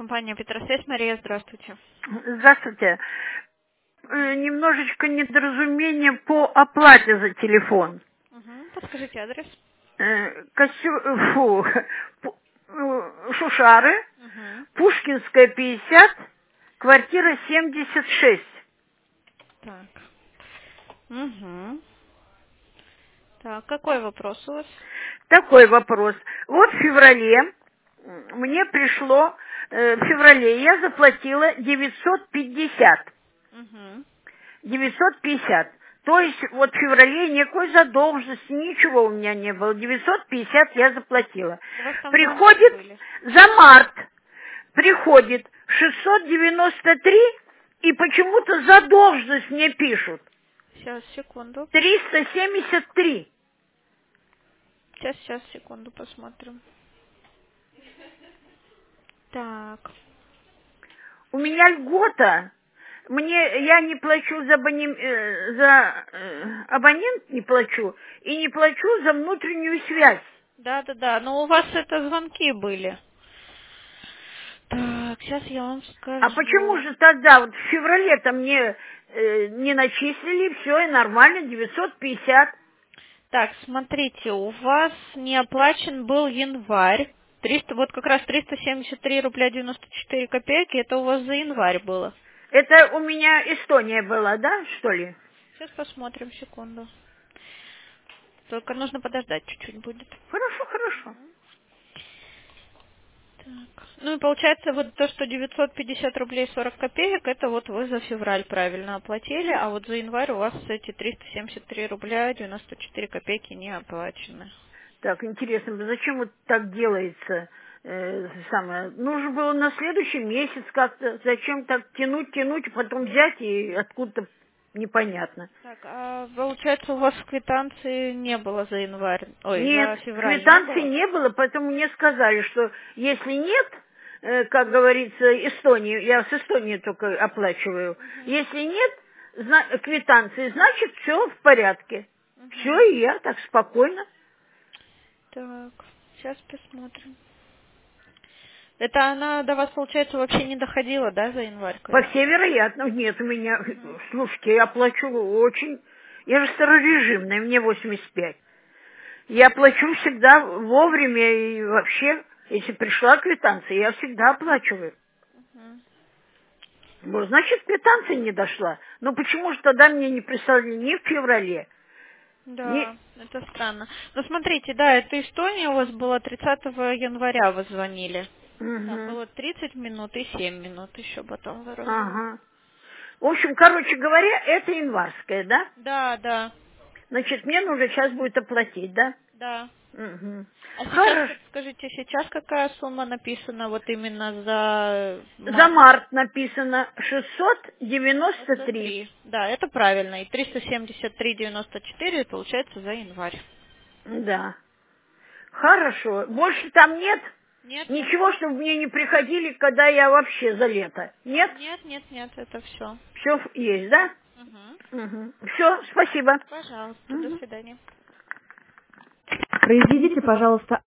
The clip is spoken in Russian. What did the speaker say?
Компания Петросвязь. Мария, здравствуйте. Здравствуйте. Немножечко недоразумение по оплате за телефон. Подскажите адрес. Шушары, Пушкинская, 50, квартира 76. Так. Так, какой вопрос у вас? Такой вопрос. Вот в феврале мне пришло, в феврале я заплатила 950. 950. То есть вот в феврале никакой задолженности, ничего у меня не было. 950 я заплатила. У вас там звонки Приходит были? за март, приходит 693, и почему-то задолженность мне пишут. Сейчас, секунду. 373. Сейчас, секунду, посмотрим. Так. У меня льгота. Я не плачу за абонент не плачу, и не плачу за внутреннюю связь. Да, но у вас это звонки были. Так, сейчас я вам А почему скажу. же тогда, вот в феврале-то мне не начислили, все, и нормально, 950. Так, смотрите, у вас не оплачен был январь. 300, вот как раз 373 рубля 94 копейки, это у вас за январь было. Это у меня Эстония была, да, что ли? Сейчас посмотрим, секунду. Только нужно подождать чуть-чуть будет. Хорошо, хорошо. Так. Ну и получается вот то, что 950 рублей 40 копеек, это вот вы за февраль правильно оплатили, а вот за январь у вас эти 373 рубля 94 копейки не оплачены. Так, интересно, зачем вот так делается? Нужно было на следующий месяц как-то, зачем так тянуть, и потом взять и откуда-то непонятно. Так, а получается у вас в квитанции не было за январь, ой, Нет, за февраль не квитанции было? не было, поэтому мне сказали, что если нет, как говорится, Эстонии, я с Эстонии только оплачиваю, если нет квитанции, значит все в порядке. Все, и я так спокойно. Так, сейчас посмотрим. Это она до вас, получается, вообще не доходила, да, за январь? По всей вероятности, нет у меня, слушайте, я плачу очень, я же старорежимная, мне 85. Я плачу всегда вовремя и вообще, если пришла квитанция, я всегда оплачиваю. Ну, значит, квитанция не дошла. Но почему же тогда мне не прислали ни в феврале, ни... Да, это странно. Но смотрите, да, это Эстония у вас была 30 января, вы звонили. Там Угу. было 30 минут и 7 минут еще потом вы разговаривали. Ага. В общем, короче говоря, это январская, да? Да. Значит, мне нужно сейчас будет оплатить, да? Да. Угу. А сейчас, Хорошо. скажите, сейчас какая сумма написана вот именно за За март? март написано 693. 93. Да, это правильно. И 373,94 получается за январь. Да. Хорошо. Больше там нет? Нет. Ничего, чтобы мне не приходили, когда я вообще за лето? Нет? Нет, это все. Все есть, да? Угу. Все, спасибо. Пожалуйста, до Мгм. свидания. Произведите, пожалуйста,